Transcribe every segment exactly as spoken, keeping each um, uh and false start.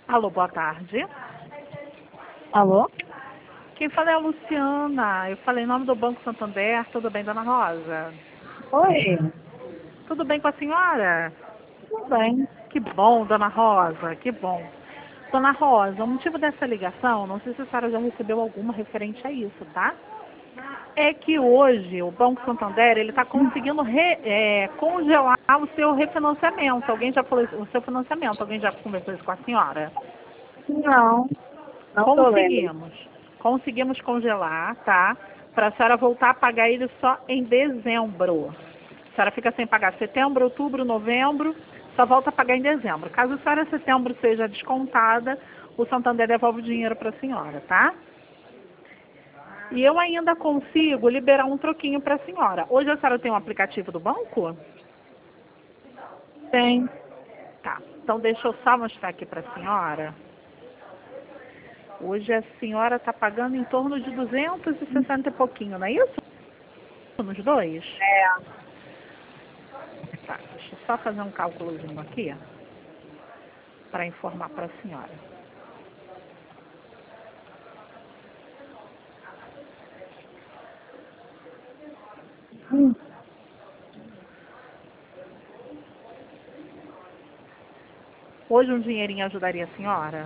Alô, boa tarde. Alô? Quem fala é a Luciana. Eu falei em nome do Banco Santander. Tudo bem, dona Rosa? Oi, Tudo bem com a senhora? tudo bem. Que bom, dona Rosa, que bom. Dona Rosa, o motivo dessa ligação, não sei se a senhora já recebeu alguma referente a isso, tá? É que hoje o Banco Santander ele está conseguindo re- é, congelar o seu refinanciamento. Alguém já falou isso? O seu financiamento? Alguém já conversou isso com a senhora? Não, não tô lendo. Conseguimos. Conseguimos congelar, tá? Para a senhora voltar a pagar ele só em dezembro. A senhora fica sem pagar setembro, outubro, novembro, só volta a pagar em dezembro. Caso a senhora setembro seja descontada, o Santander devolve o dinheiro para a senhora, tá? E eu ainda consigo liberar um troquinho para a senhora. Hoje a senhora tem um aplicativo do banco? Tem. Tá. Então deixa eu só mostrar aqui para a senhora. Hoje a senhora está pagando em torno de duzentos e sessenta e pouquinho, não é isso? Nos dois? É. Tá, deixa eu só fazer um cálculozinho aqui para informar para a senhora. Hum. Hoje um dinheirinho ajudaria a senhora?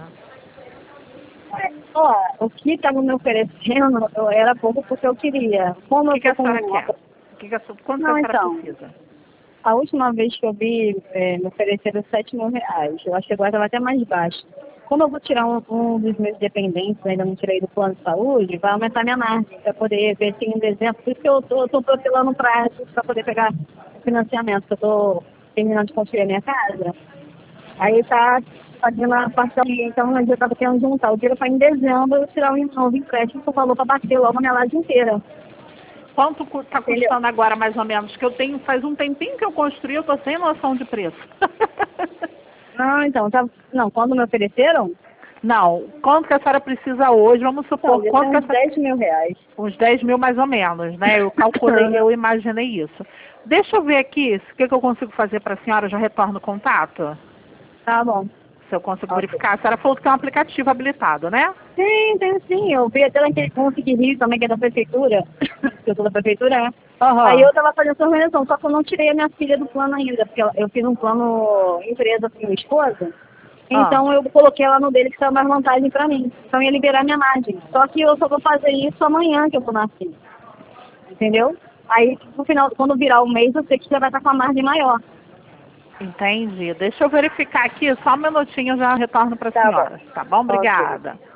Ó, o que estavam me oferecendo eu- era pouco porque eu queria. O Como que, eu que tô a com senhora uma... quer? O que que a, su- quanto que a Não, senhora então, precisa? a última vez que eu vi, é, me ofereceram sete mil reais. Eu acho que agora estava até mais baixo. Como eu vou tirar um, um dos meus dependentes, ainda não tirei do plano de saúde, vai aumentar minha margem para poder ver se em dezembro. Por isso que eu tô, tô protelando prazo para poder pegar o financiamento, que eu tô terminando de construir a minha casa. Aí tá fazendo a parceria, então eu tava querendo juntar o dinheiro para em dezembro eu tirar um novo empréstimo que eu falou para bater logo a minha laje inteira. Quanto está Entendeu? custando agora mais ou menos? Que eu tenho, faz um tempinho que eu construí, eu tô sem noção de preço. Não, então, tá, não, quando me ofereceram, Não, quanto que a senhora precisa hoje? Vamos então, supor, ia ser quanto que a uns senhora... dez mil reais. Uns dez mil mais ou menos, né? Eu calculei, eu imaginei isso. Deixa eu ver aqui o que, que eu consigo fazer para a senhora, eu já retorno o contato. Tá bom. Se eu consigo Ok. verificar. A senhora falou que tem um aplicativo habilitado, né? Sim, tem sim. Eu vi até naquele ponto que Rio também, que é da prefeitura, que eu sou da prefeitura, né? Aí Aham. eu tava fazendo essa organização, só que eu não tirei a minha filha do plano ainda, porque eu fiz um plano empresa com minha esposa. Ah. Então eu coloquei ela no dele que estava mais vantagem para mim. Então ia liberar minha margem. Só que eu só vou fazer isso amanhã que eu vou nascer. Entendeu? Aí no final, quando virar o mês, eu sei que já vai estar com a margem maior. Entendi. Deixa eu verificar aqui, só um minutinho eu já retorno para a Tá bom. senhora. Tá bom? Ok. Obrigada.